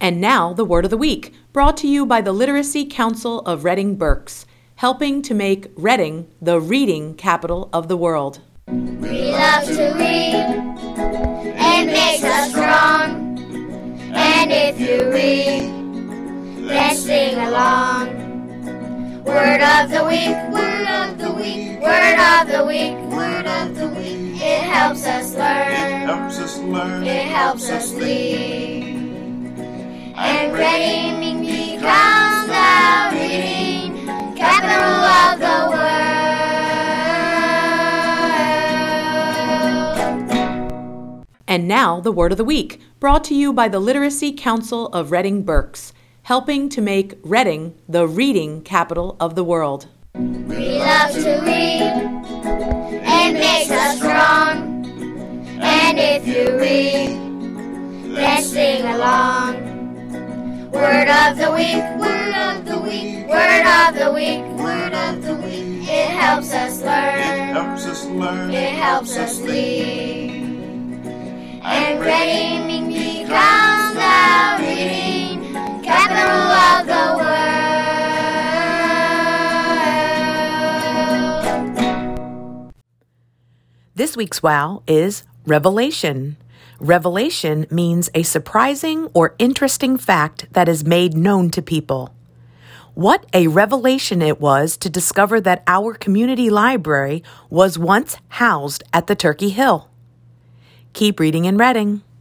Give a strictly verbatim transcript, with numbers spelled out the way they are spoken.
And now, the Word of the Week, brought to you by the Literacy Council of Reading Berks, helping to make Reading the reading capital of the world. We love to read. It makes us strong. And if you read, then sing along. Word of the week, word of the week, word of the week, word of the week. It helps us learn. It helps us learn. It helps us lead. And Reading becomes the reading capital of the world. And now, the Word of the Week, brought to you by the Literacy Council of Reading Berks, helping to make Reading the reading capital of the world. We love to read. It makes us strong. And if you read, then sing along. Word of the week, word of the week, word of the week, word of the week. It helps us learn. It helps us learn. It helps us lead. And Reading becomes the reading capital of the world. This week's wow is Revelation. Revelation means a surprising or interesting fact that is made known to people. What a revelation it was to discover that our community library was once housed at the Turkey Hill. Keep reading and reading.